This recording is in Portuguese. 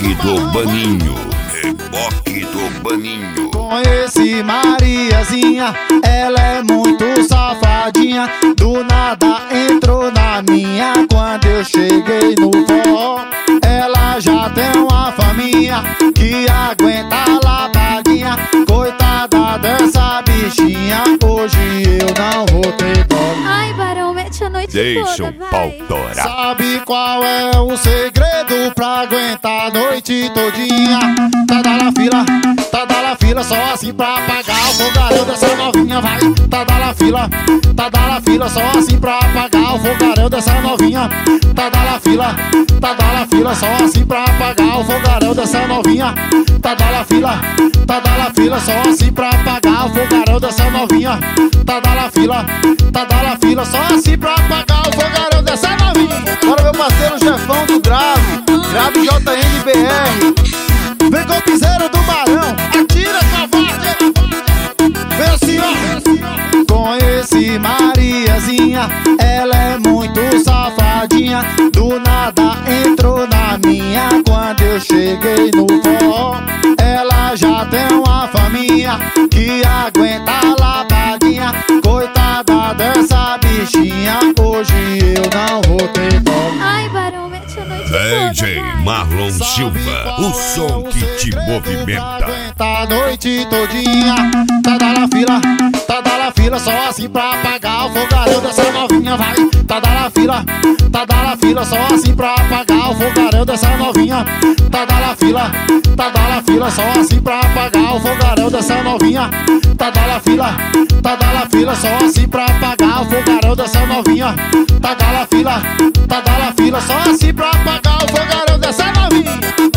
Reboque do Baninho. Reboque do Baninho. Conheci Mariazinha, ela é muito safadinha. Do nada entrou na minha quando eu cheguei no forró. Ela já tem uma faminha que aguenta a lavadinha. Coitada dessa bichinha, hoje eu não vou ter dó. Ai, Barão, mete a noite Deixa toda, o pau vai. torar. Sabe qual é o segredo pra aguentar a noite todinha? Tá da la fila, só assim pra apagar o fogaréu dessa novinha, vai. Tá da la fila, só assim pra apagar o fogaréu dessa novinha. Tá da la fila, só assim pra apagar o fogaréu dessa novinha. Tá da la fila, só assim pra apagar o fogaréu dessa novinha. Tá da la fila, só assim pra apagar o fogaréu dessa novinha. Bora, meu parceiro Jefão do Grave JNBR. Vem com o piseiro do Barão, atira covarde. Vem assim, ó. Conheci Mariazinha, ela é muito safadinha. Do nada entrou na minha quando eu cheguei no forró. Ela já tem uma faminha que aguenta a lavadinha. Coitada dessa bichinha, hoje eu não vou ter dó. Ai, Barão, mete a noite toda, DJ vai. Marlon Silva, o som que te movimenta. Aguenta a noite todinha. Tá da la fila, só assim pra apagar o fogaréu dessa novinha, vai. Tá da la fila, só assim pra apagar o fogaréu dessa novinha. Tá da la fila, só assim pra apagar o fogaréu dessa novinha. Tá da la fila, só assim pra apagar o fogaréu dessa novinha. Tá da la fila, só assim pra apagar o fogaréu dessa novinha.